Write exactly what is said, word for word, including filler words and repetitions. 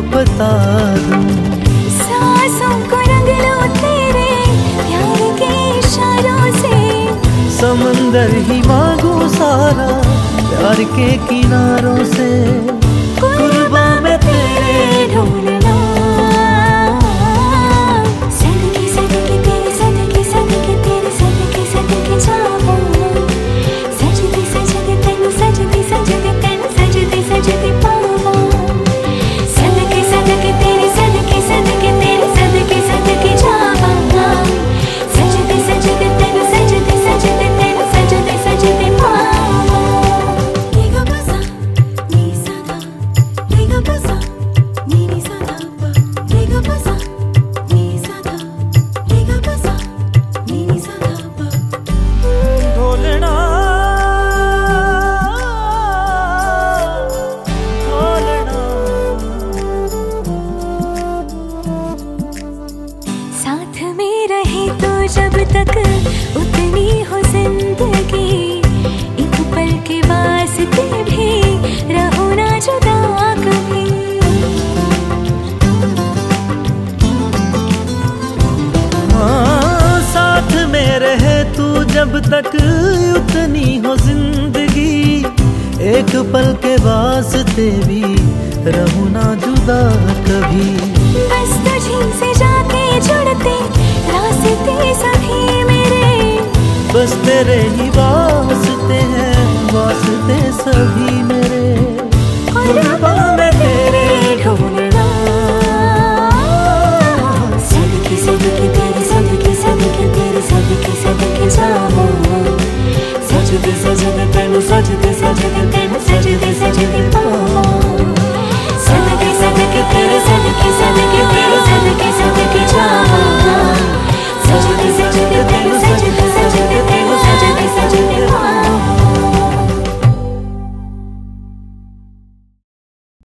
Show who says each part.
Speaker 1: बता दूं।
Speaker 2: सांसों को रंग लो तेरे प्यार के इशारों से,
Speaker 1: समंदर ही मांगू सारा प्यार के किनारों से। कुर्बान मैं तेरे ढूंढना,
Speaker 2: सदके सदके तेरे सदके सदके तेरे सदके सदके जाऊं, सजदे सजदे तेनु सजदे सजदे तेनु सजदे सजदे पाऊं, सदके सदके तेरे सदके सदके तेरे सदके सदके जाऊं, सजदे सजदे तेनु सजदे सजदे तेनु सजदे सजदे पाऊं। नीगा बसा नी सदा, नीगा बसा नी नी सदा पा, नीगा बसा नी सदा, नीगा बसा नी नी सदा पा।
Speaker 1: ढोलना ढोलना
Speaker 2: साथ में रहे तो जब तक उतनी हो जिंदगी, एक पल के वास्ते भी रहो ना जुदा कभी।
Speaker 1: हाँ, साथ में रहे तू जब तक उतनी हो जिंदगी, एक पल के वास्ते भी रहूं ना जुदा कभी।
Speaker 2: बस तुझी से जाके जुड़ते रास्ते सभी मेरे,
Speaker 1: बस तेरे ही वास्ते हैं वास्ते सभी मेरे। कुर्बान मैं तेरे ढूंढना,
Speaker 2: सदके सदके तेरे सदके सदके तेरे सदके सदके जाऊं,
Speaker 1: सजदे सजदे तेनु सजदे सजदे तेनु